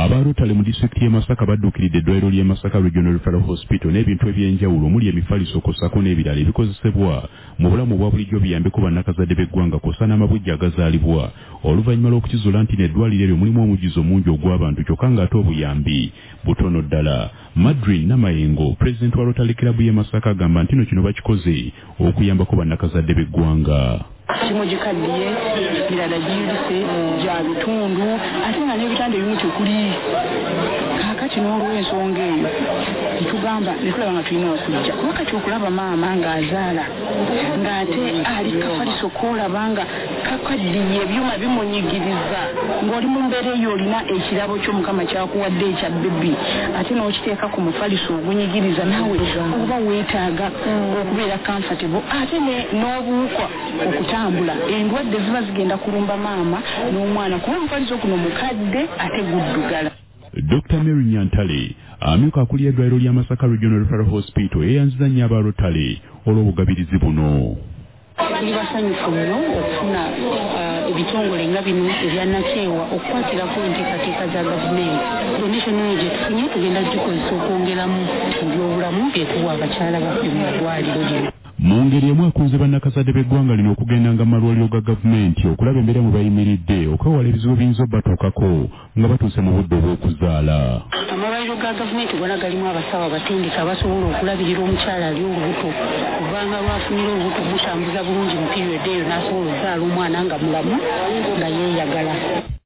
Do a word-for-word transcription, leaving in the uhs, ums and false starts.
Abarotale mu disitulikiti y'e Masaka badduukiridde eddwaliro ly'e Masaka Regional Referral Hospital n'ebintu eby'enjawulo omuli emifaliso kw'ossako n'ebirala ebikozesebwa mu bulamu obwa bulijjo biyambeko bannakazadde b'eggwanga kw'ossa n'amabujja agazaalibwa oluvannyuma lw'okukizuula nti n'eddwaliro eryo mulimu omugizo mungi ogw'abantu kyokka ng'ate obuyambi butono ddala. Madrin Namayengo, pulezidenti wa Rotary Club y'e Masaka, agamba nti no kino bakikoze okuyambako bannakazadde b'eggwanga. Kimo gikaddiye mirala giyulise gya bitundu ate nga n'ebitanda ebimu tekuli kaakati n'olw'ensonga eyo netugamba netulaba nga tulina okujja kuba kati okulaba maama ng'azaala ng'ate ali kafaliso koolaba nga kakaddiye ebyuma bimunyigiriza ng'oli mu mbeera eyo olina ekirabo ky'omukama kyakuwadde ekya bbebi ate n'okiteeka ku mufaliso ogunyigiriza naawe oba weetaaga okubeera comfortable ate n'obuwukwa okutambula endwadde ziba zigenda kulumba maama n'omwana kuba omufaliso guno mukadde ate guddugala. Doctor Mary Nyantale amyuka akulira eddwaliro lya Masaka Regional Referral Hospital yeeyanziza nnyo abarotale olw'obugabirizi buno. Tuli basanyufu nnyo okufuna ebitongole nga bino ebyannakeewa okukwatirako enteekateeka za gavumenti. Donation eyo gye tufunye tugenda gikozesa okwongeramu ebyobulamu byekuwa abakyala baffe mu ddwaliro lino. Mu ngeri emu akunze bannakazadde b'eggwanga lino okugendanga mu malwaliro ga gavumenti okulaba embeera mwe bayimiridde okwewala ebizibu ebiyinza obbatuukako nga batuuse mu budde obw'okuzaala. Amalwaliro ga gavumenti gonna galimu abasawo abatendeka abasobola okulabirira omukyala ali olubuto kubanga lwafunira olubuto butambuza bulungi mu period eyo n'asobola okuzaala omwana nga mulamu nga yeeyagala.